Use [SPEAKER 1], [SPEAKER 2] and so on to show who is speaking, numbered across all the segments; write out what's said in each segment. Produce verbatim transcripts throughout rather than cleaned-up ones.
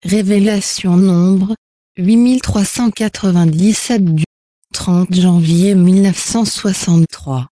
[SPEAKER 1] Révélation nombre huit mille trois cent quatre-vingt-dix-sept du trente janvier mille neuf cent soixante-trois.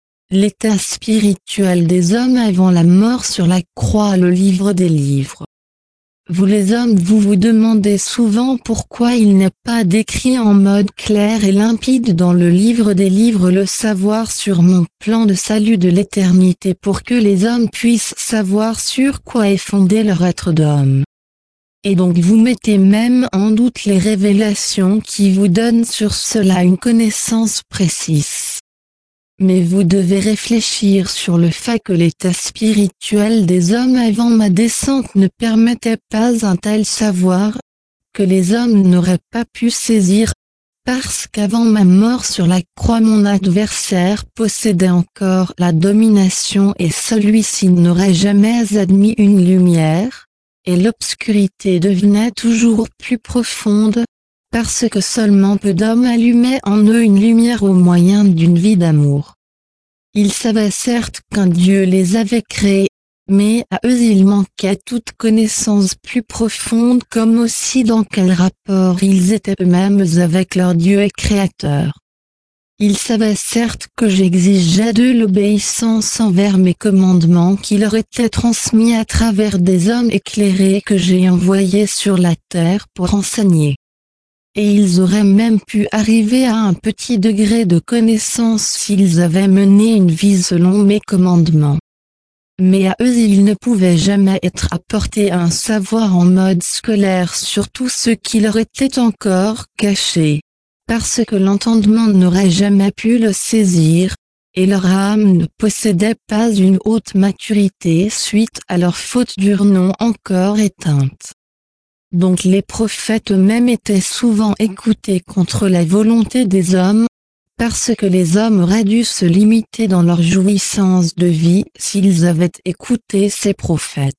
[SPEAKER 1] L'état spirituel des hommes avant la mort sur la croix. Le livre des livres. Vous les hommes, vous vous demandez souvent pourquoi il n'est pas décrit en mode clair et limpide dans le livre des livres le savoir sur mon plan de salut de l'éternité pour que les hommes puissent savoir sur quoi est fondé leur être d'homme. Et donc vous mettez même en doute les révélations qui vous donnent sur cela une connaissance précise. Mais vous devez réfléchir sur le fait que l'état spirituel des hommes avant ma descente ne permettait pas un tel savoir, que les hommes n'auraient pas pu saisir, parce qu'avant ma mort sur la croix mon adversaire possédait encore la domination et celui-ci n'aurait jamais admis une lumière, et l'obscurité devenait toujours plus profonde, parce que seulement peu d'hommes allumaient en eux une lumière au moyen d'une vie d'amour. Ils savaient certes qu'un Dieu les avait créés, mais à eux il manquait toute connaissance plus profonde comme aussi dans quel rapport ils étaient eux-mêmes avec leur Dieu et Créateur. Ils savaient certes que j'exigeais d'eux l'obéissance envers mes commandements qui leur étaient transmis à travers des hommes éclairés que j'ai envoyés sur la terre pour enseigner. Et ils auraient même pu arriver à un petit degré de connaissance s'ils avaient mené une vie selon mes commandements. Mais à eux il ne pouvait jamais être apporté un savoir en mode scolaire sur tout ce qui leur était encore caché, parce que l'entendement n'aurait jamais pu le saisir, et leur âme ne possédait pas une haute maturité suite à leur faute dure non encore éteinte. Donc les prophètes eux-mêmes étaient souvent écoutés contre la volonté des hommes, parce que les hommes auraient dû se limiter dans leur jouissance de vie s'ils avaient écouté ces prophètes.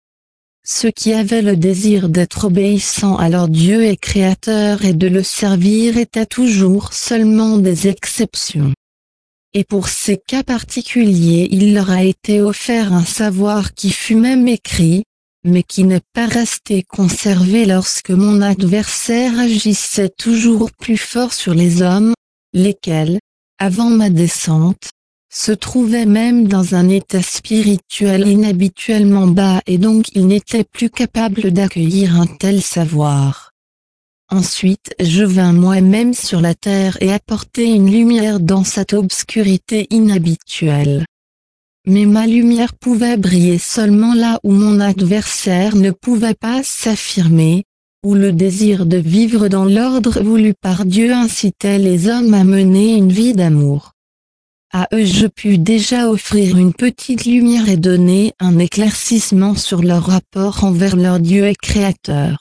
[SPEAKER 1] Ceux qui avaient le désir d'être obéissants à leur Dieu et Créateur et de le servir étaient toujours seulement des exceptions. Et pour ces cas particuliers il leur a été offert un savoir qui fut même écrit, mais qui n'est pas resté conservé lorsque mon adversaire agissait toujours plus fort sur les hommes, lesquels, avant ma descente, se trouvaient même dans un état spirituel inhabituellement bas et donc ils n'étaient plus capables d'accueillir un tel savoir. Ensuite je vins moi-même sur la terre et apportai une lumière dans cette obscurité inhabituelle. Mais ma lumière pouvait briller seulement là où mon adversaire ne pouvait pas s'affirmer, où le désir de vivre dans l'ordre voulu par Dieu incitait les hommes à mener une vie d'amour. À eux je pus déjà offrir une petite lumière et donner un éclaircissement sur leur rapport envers leur Dieu et Créateur.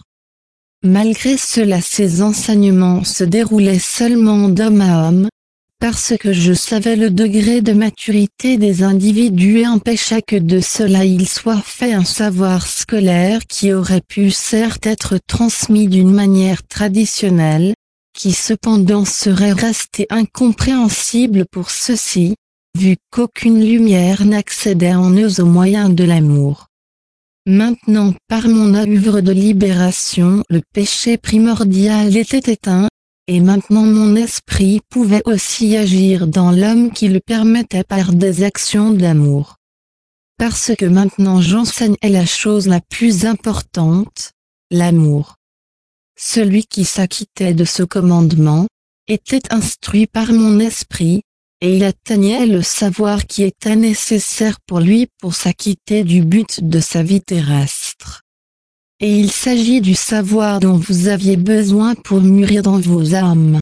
[SPEAKER 1] Malgré cela ces enseignements se déroulaient seulement d'homme à homme, parce que je savais le degré de maturité des individus et empêchais que de cela il soit fait un savoir scolaire qui aurait pu certes être transmis d'une manière traditionnelle, qui cependant serait resté incompréhensible pour ceux-ci, vu qu'aucune lumière n'accédait en eux au moyen de l'amour. Maintenant par mon œuvre de libération le péché primordial était éteint, et maintenant mon esprit pouvait aussi agir dans l'homme qui le permettait par des actions d'amour. Parce que maintenant j'enseignais la chose la plus importante, l'amour. Celui qui s'acquittait de ce commandement, était instruit par mon esprit, et il atteignait le savoir qui était nécessaire pour lui pour s'acquitter du but de sa vie terrestre. Et il s'agit du savoir dont vous aviez besoin pour mûrir dans vos âmes.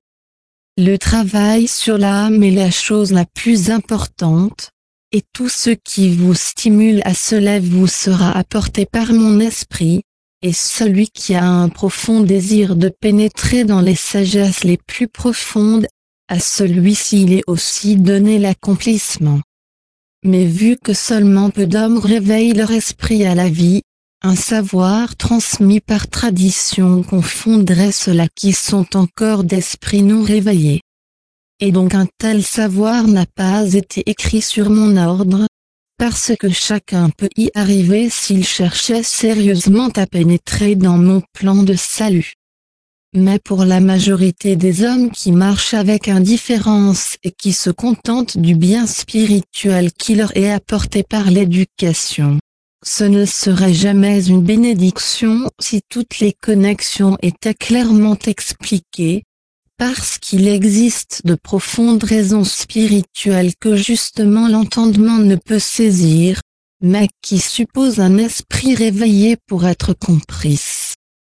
[SPEAKER 1] Le travail sur l'âme est la chose la plus importante, et tout ce qui vous stimule à cela vous sera apporté par mon esprit, et celui qui a un profond désir de pénétrer dans les sagesses les plus profondes, à celui-ci il est aussi donné l'accomplissement. Mais vu que seulement peu d'hommes réveillent leur esprit à la vie, un savoir transmis par tradition confondrait ceux-là qui sont encore d'esprit non réveillé. Et donc un tel savoir n'a pas été écrit sur mon ordre, parce que chacun peut y arriver s'il cherchait sérieusement à pénétrer dans mon plan de salut. Mais pour la majorité des hommes qui marchent avec indifférence et qui se contentent du bien spirituel qui leur est apporté par l'éducation, ce ne serait jamais une bénédiction si toutes les connexions étaient clairement expliquées, parce qu'il existe de profondes raisons spirituelles que justement l'entendement ne peut saisir, mais qui supposent un esprit réveillé pour être comprises.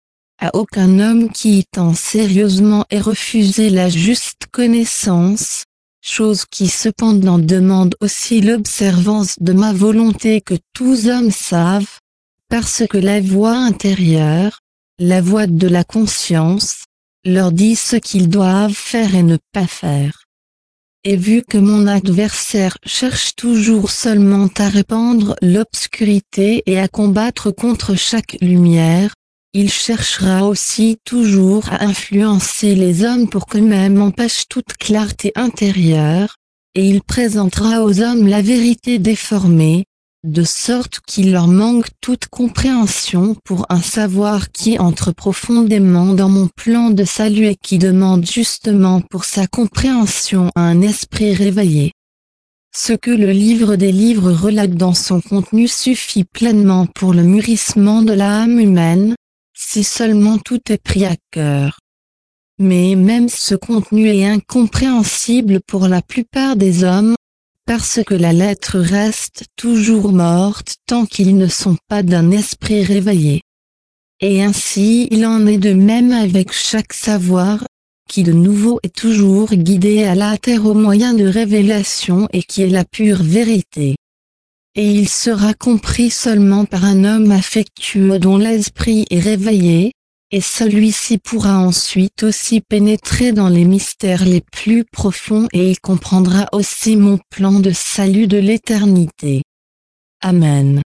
[SPEAKER 1] À aucun homme qui tend sérieusement ait refusé la juste connaissance, chose qui cependant demande aussi l'observance de ma volonté que tous hommes savent, parce que la voix intérieure, la voix de la conscience, leur dit ce qu'ils doivent faire et ne pas faire. Et vu que mon adversaire cherche toujours seulement à répandre l'obscurité et à combattre contre chaque lumière, il cherchera aussi toujours à influencer les hommes pour qu'eux-mêmes empêchent toute clarté intérieure, et il présentera aux hommes la vérité déformée, de sorte qu'il leur manque toute compréhension pour un savoir qui entre profondément dans mon plan de salut et qui demande justement pour sa compréhension un esprit réveillé. Ce que le livre des livres relate dans son contenu suffit pleinement pour le mûrissement de l'âme humaine, si seulement tout est pris à cœur. Mais même ce contenu est incompréhensible pour la plupart des hommes, parce que la lettre reste toujours morte tant qu'ils ne sont pas d'un esprit réveillé. Et ainsi il en est de même avec chaque savoir, qui de nouveau est toujours guidé à la terre au moyen de révélation et qui est la pure vérité. Et il sera compris seulement par un homme affectueux dont l'esprit est réveillé, et celui-ci pourra ensuite aussi pénétrer dans les mystères les plus profonds et il comprendra aussi mon plan de salut de l'éternité. Amen.